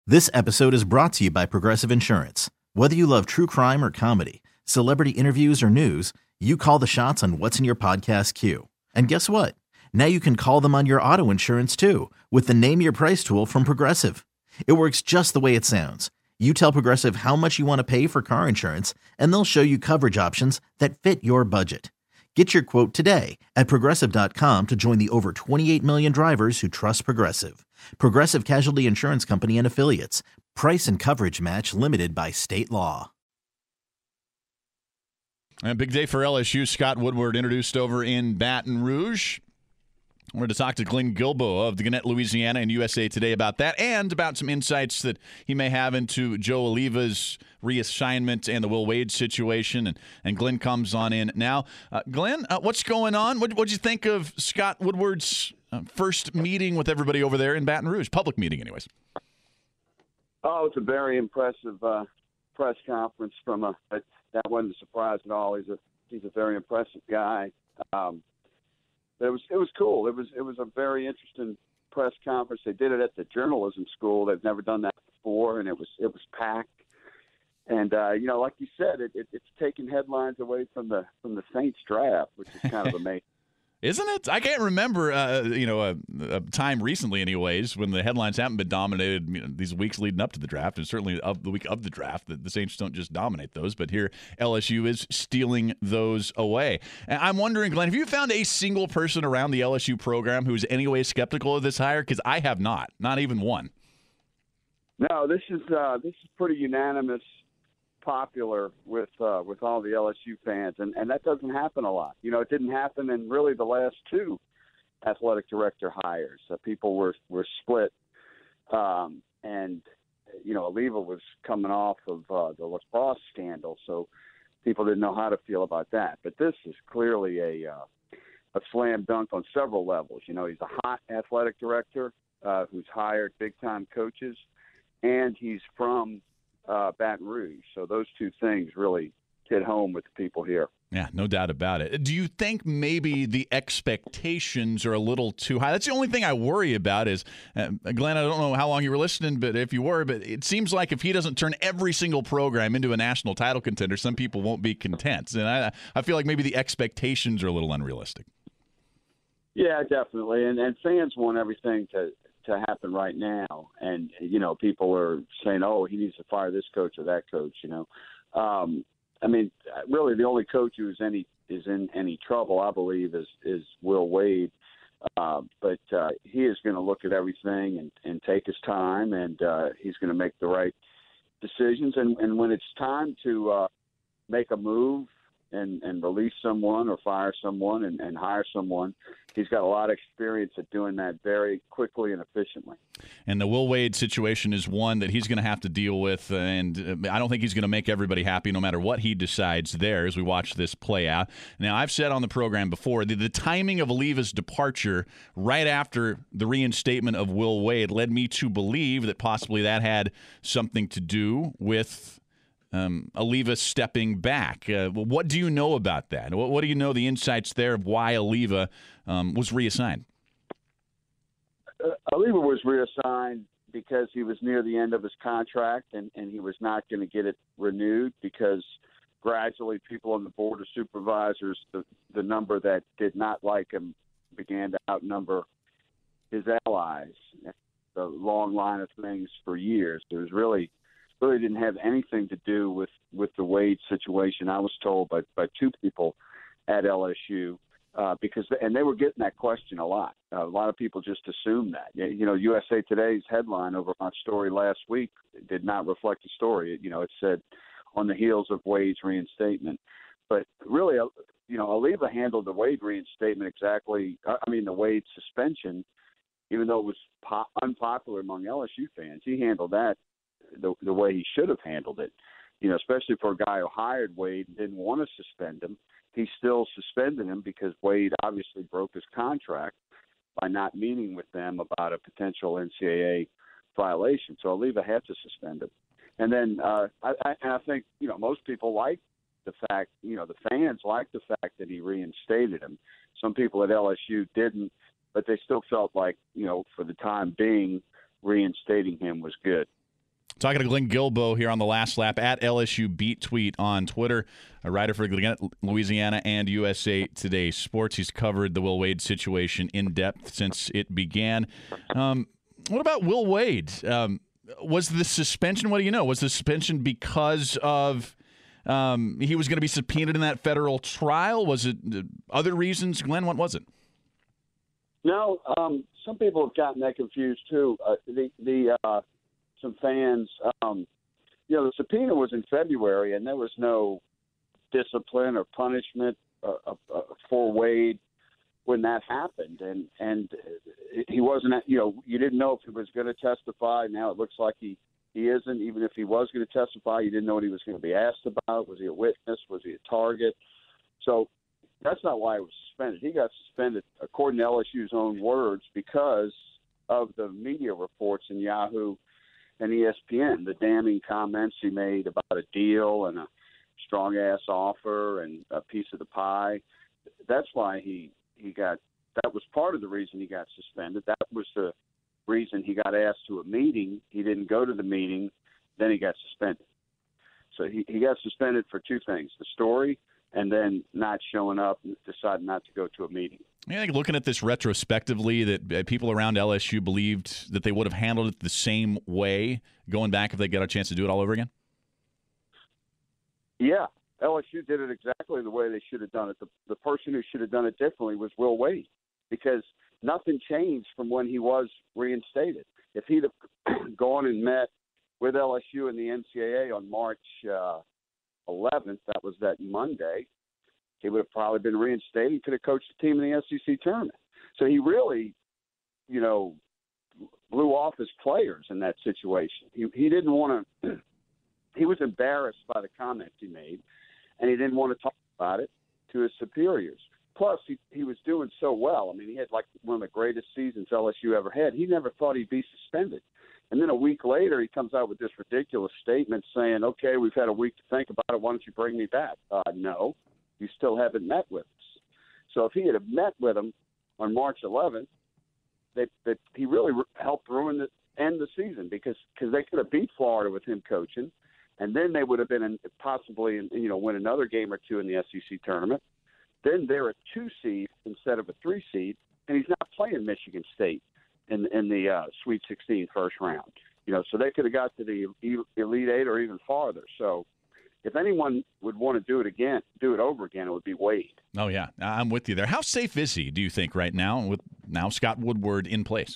This episode is brought to you by Progressive Insurance. Whether you love true crime or comedy, celebrity interviews or news, you call the shots on what's in your podcast queue. And guess what? Now you can call them on your auto insurance too with the Name Your Price tool from Progressive. It works just the way it sounds. You tell Progressive how much you want to pay for car insurance, and they'll show you coverage options that fit your budget. Get your quote today at Progressive.com to join the over 28 million drivers who trust Progressive. Progressive Casualty Insurance Company and Affiliates. Price and coverage match limited by state law. A big day for LSU. Scott Woodward introduced over in Baton Rouge. I wanted to talk to Glenn Guilbeau of the Gannett, Louisiana, and USA Today about that and about some insights that he may have into Joe Alleva's reassignment and the Will Wade situation. And Glenn comes on in now. Glenn, what's going on? What'd you think of Scott Woodward's first meeting with everybody over there in Baton Rouge? Public meeting, anyways. Oh, it's a very impressive press conference that wasn't a surprise at all. He's a very impressive guy. It was cool. It was a very interesting press conference. They did it at the journalism school. They've never done that before, and it was packed. And like you said, it's taking headlines away from the Saints draft, which is kind of amazing. Isn't it? I can't remember, a time recently, anyways, when the headlines haven't been dominated these weeks leading up to the draft, and certainly of the week of the draft. The Saints don't just dominate those, but here LSU is stealing those away. And I'm wondering, Glenn, have you found a single person around the LSU program who is anyway skeptical of this hire? Because I have not even one. No, this is pretty unanimous. Popular with all the LSU fans, and that doesn't happen a lot. It didn't happen in really the last two athletic director hires. People were split, and Alleva was coming off of the lacrosse scandal, so people didn't know how to feel about that. But this is clearly a slam dunk on several levels. He's a hot athletic director who's hired big time coaches, and he's from Baton Rouge. So those two things really hit home with the people here. Yeah, no doubt about it. Do you think maybe the expectations are a little too high? That's the only thing I worry about is, Glenn, I don't know how long you were listening, but if you were, but it seems like if he doesn't turn every single program into a national title contender, some people won't be content. And I feel like maybe the expectations are a little unrealistic. Yeah, definitely. And fans want everything to happen right now, and people are saying, "Oh, he needs to fire this coach or that coach." Really, the only coach who is in any trouble, I believe, is Will Wade. But he is going to look at everything and take his time, and he's going to make the right decisions. And when it's time to make a move and release someone or fire someone and hire someone, he's got a lot of experience at doing that very quickly and efficiently. And the Will Wade situation is one that he's going to have to deal with, and I don't think he's going to make everybody happy no matter what he decides there as we watch this play out. Now, I've said on the program before, the timing of Alleva's departure right after the reinstatement of Will Wade led me to believe that possibly that had something to do with Alleva stepping back. What do you know about that? What do you know the insights there of why Alleva was reassigned? Alleva was reassigned because he was near the end of his contract and he was not going to get it renewed because gradually people on the board of supervisors, the number that did not like him began to outnumber his allies. The long line of things for years. There was really didn't have anything to do with the Wade situation. I was told by two people at LSU because they were getting that question a lot. A lot of people just assumed that. USA Today's headline over my story last week did not reflect the story. It said on the heels of Wade's reinstatement. But really, Alleva handled the Wade reinstatement the Wade suspension, even though it was unpopular among LSU fans. He handled that the way he should have handled it, especially for a guy who hired Wade and didn't want to suspend him. He still suspended him because Wade obviously broke his contract by not meeting with them about a potential NCAA violation. So Alleva had to suspend him. And then I think, most people like the fact, the fans like the fact that he reinstated him. Some people at LSU didn't, but they still felt like, for the time being, reinstating him was good. Talking to Glenn Guilbeau here on the Last Lap at LSU Beat Tweet on Twitter, a writer for Louisiana and USA Today Sports. He's covered the Will Wade situation in depth since it began. What about Will Wade? Was the suspension, what do you know? Was the suspension because of he was going to be subpoenaed in that federal trial? Was it other reasons? Glenn, what was it? No, some people have gotten that confused too. Some fans, the subpoena was in February, and there was no discipline or punishment for Wade when that happened, and he wasn't. You didn't know if he was going to testify. Now it looks like he isn't. Even if he was going to testify, you didn't know what he was going to be asked about. Was he a witness? Was he a target? So that's not why he was suspended. He got suspended, according to LSU's own words, because of the media reports in Yahoo and ESPN, the damning comments he made about a deal and a strong-ass offer and a piece of the pie. That's why he got – that was part of the reason he got suspended. That was the reason he got asked to a meeting. He didn't go to the meeting. Then he got suspended. So he got suspended for two things, the story and then not showing up and deciding not to go to a meeting. I think looking at this retrospectively, that people around LSU believed that they would have handled it the same way going back if they got a chance to do it all over again? Yeah, LSU did it exactly the way they should have done it. The person who should have done it differently was Will Wade, because nothing changed from when he was reinstated. If he'd have gone and met with LSU and the NCAA on March 11th, that was that Monday, he would have probably been reinstated. He could have coached the team in the SEC tournament. So he really, blew off his players in that situation. He didn't want to – he was embarrassed by the comments he made, and he didn't want to talk about it to his superiors. Plus, he was doing so well. I mean, he had like one of the greatest seasons LSU ever had. He never thought he'd be suspended. And then a week later, he comes out with this ridiculous statement saying, okay, we've had a week to think about it. Why don't you bring me back? No, you still haven't met with us. So if he had met with him on March 11th, that he really helped end the season because they could have beat Florida with him coaching, and then they would have been possibly win another game or two in the SEC tournament. Then they're a 2 seed instead of a 3 seed, and he's not playing Michigan State in the Sweet 16 first round. So they could have got to the Elite Eight or even farther. So if anyone would want to do it over again, it would be Wade. Oh, yeah. I'm with you there. How safe is he, do you think, right now, with now Scott Woodward in place?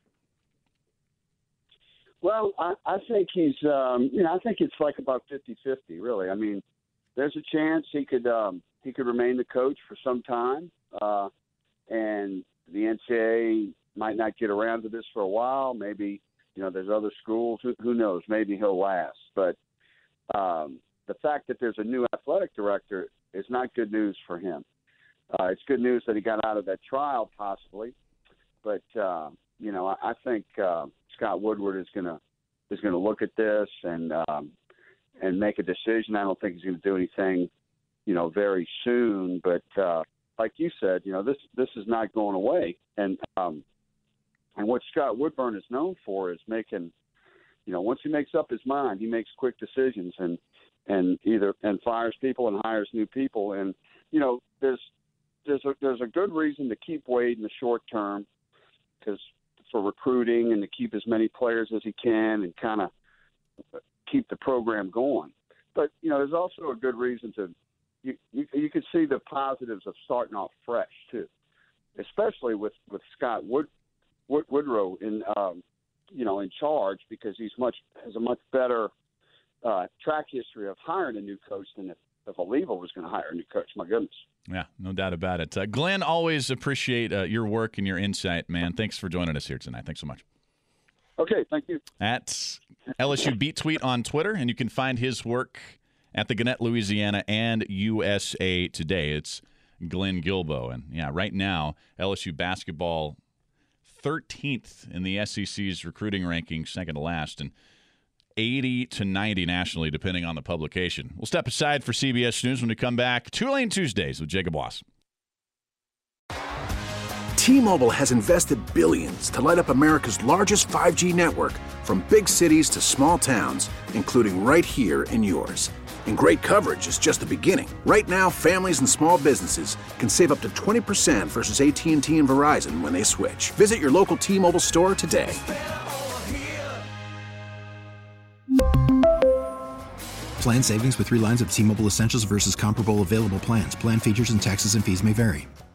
Well, I think he's I think it's like about 50-50, really. I mean, there's a chance he could remain the coach for some time, and the NCAA might not get around to this for a while. Maybe, there's other schools. Who knows? Maybe he'll last. But the fact that there's a new athletic director is not good news for him. It's good news that he got out of that trial, possibly. But, I think Scott Woodward is going to look at this and make a decision. I don't think he's going to do anything, very soon. But like you said, this is not going away. And what Scott Woodburn is known for is making, once he makes up his mind, he makes quick decisions and fires people and hires new people. And there's a good reason to keep Wade in the short term, because for recruiting and to keep as many players as he can and kind of keep the program going. But there's also a good reason to you can see the positives of starting off fresh too, especially with Scott Woodrow in charge, because has a much better track history of hiring a new coach than if Oliva was going to hire a new coach. My goodness. Yeah, no doubt about it. Glenn, always appreciate your work and your insight, man. Thanks for joining us here tonight. Thanks so much. Okay, thank you. At LSU Beat Tweet on Twitter, and you can find his work at the Gannett, Louisiana, and USA Today. It's Glenn Guilbeau. And, yeah, right now, LSU basketball 13th in the SEC's recruiting ranking, second to last, and 80 to 90 nationally, depending on the publication. We'll step aside for CBS News when we come back. Tulane Tuesdays with Jacob Wass. T-Mobile has invested billions to light up America's largest 5G network, from big cities to small towns, including right here in yours. And great coverage is just the beginning. Right now, families and small businesses can save up to 20% versus AT&T and Verizon when they switch. Visit your local T-Mobile store today. Plan savings with 3 lines of T-Mobile Essentials versus comparable available plans. Plan features and taxes and fees may vary.